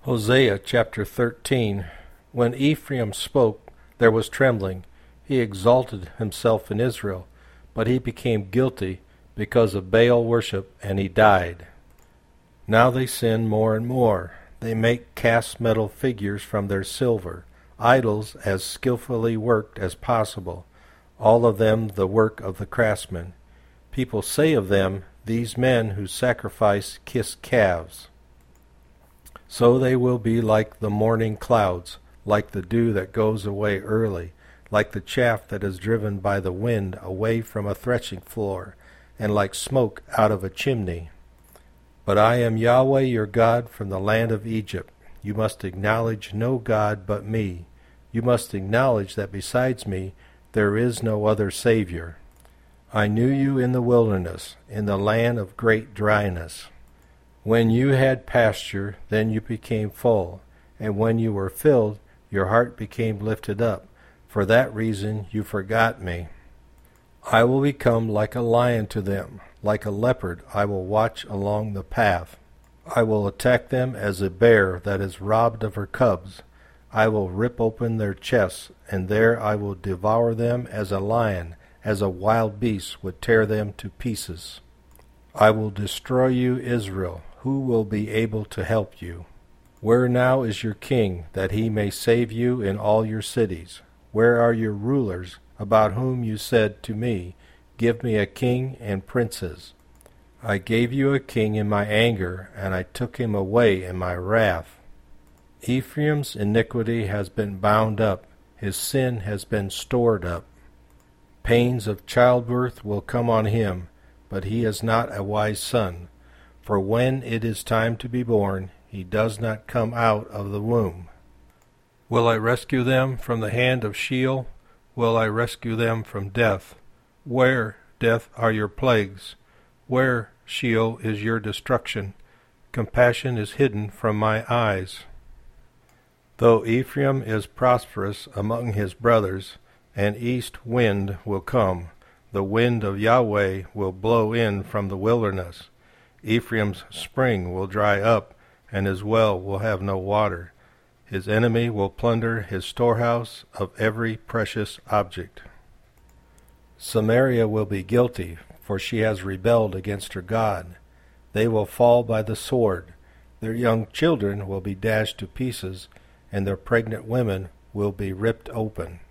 Hosea chapter 13. When Ephraim spoke, there was trembling. He exalted himself in Israel, but he became guilty because of Baal worship, and he died. Now they sin more and more. They make cast metal figures from their silver, idols as skillfully worked as possible, all of them the work of the craftsman. People say of them, "These men who sacrifice kiss calves." So they will be like the morning clouds, like the dew that goes away early, like the chaff that is driven by the wind away from a threshing floor, and like smoke out of a chimney. But I am Yahweh your God from the land of Egypt. You must acknowledge no God but me. You must acknowledge that besides me there is no other Savior. I knew you in the wilderness, in the land of great dryness. When you had pasture, then you became full, and when you were filled, your heart became lifted up. For that reason you forgot me. I will become like a lion to them, like a leopard I will watch along the path. I will attack them as a bear that is robbed of her cubs. I will rip open their chests, and there I will devour them as a lion, as a wild beast would tear them to pieces. I will destroy you, Israel. Who will be able to help you? Where now is your king, that he may save you in all your cities? Where are your rulers, about whom you said to me, "Give me a king and princes"? I gave you a king in my anger, and I took him away in my wrath. Ephraim's iniquity has been bound up, his sin has been stored up. Pains of childbirth will come on him, but he is not a wise son. For when it is time to be born, he does not come out of the womb. Will I rescue them from the hand of Sheol? Will I rescue them from death? Where, death, are your plagues? Where, Sheol, is your destruction? Compassion is hidden from my eyes. Though Ephraim is prosperous among his brothers, an east wind will come. The wind of Yahweh will blow in from the wilderness. Ephraim's spring will dry up, and his well will have no water. His enemy will plunder his storehouse of every precious object. Samaria will be guilty, for she has rebelled against her God. They will fall by the sword. Their young children will be dashed to pieces, and their pregnant women will be ripped open.